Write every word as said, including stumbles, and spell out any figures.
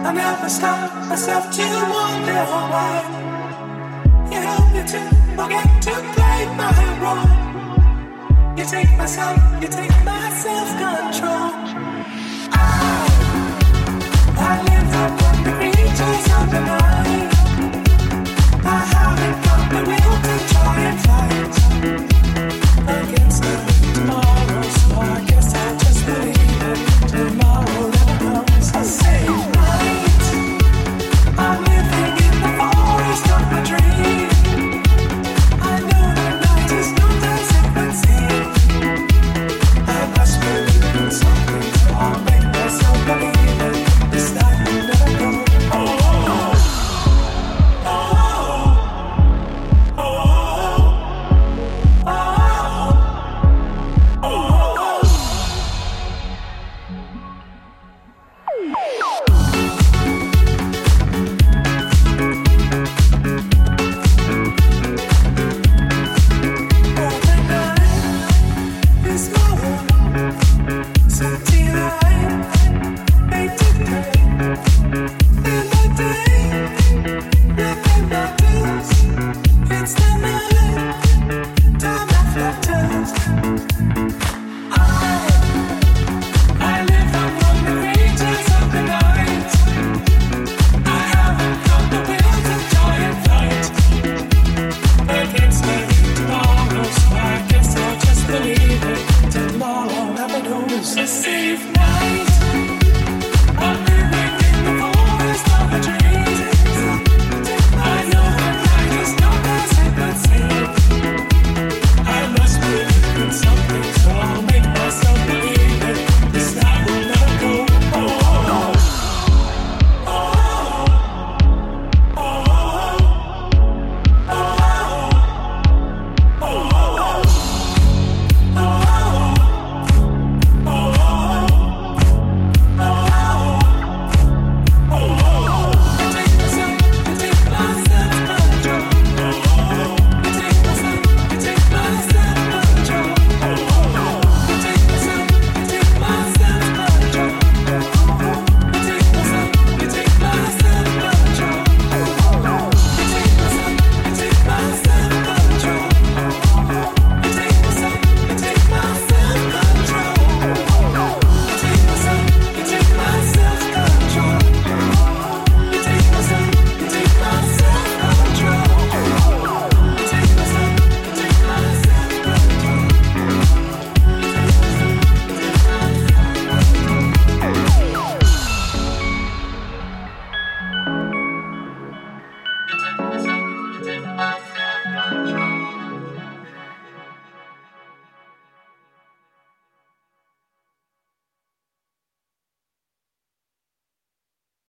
I never stop myself to wonder why. You help me to forget to play my role. You take my soul, you take my self-control. I, I live upon the creatures of the night. I haven't got the will to try and fight against the tomorrow, so I guess I'll just believe it. Tomorrow never comes. I say night. I'm living in the forest of my dream. I know the night is not as it would seem. I must believe in something, so I'll make myself believe it. This night will never come. Oh, oh, oh, oh, oh, oh, oh, oh, oh.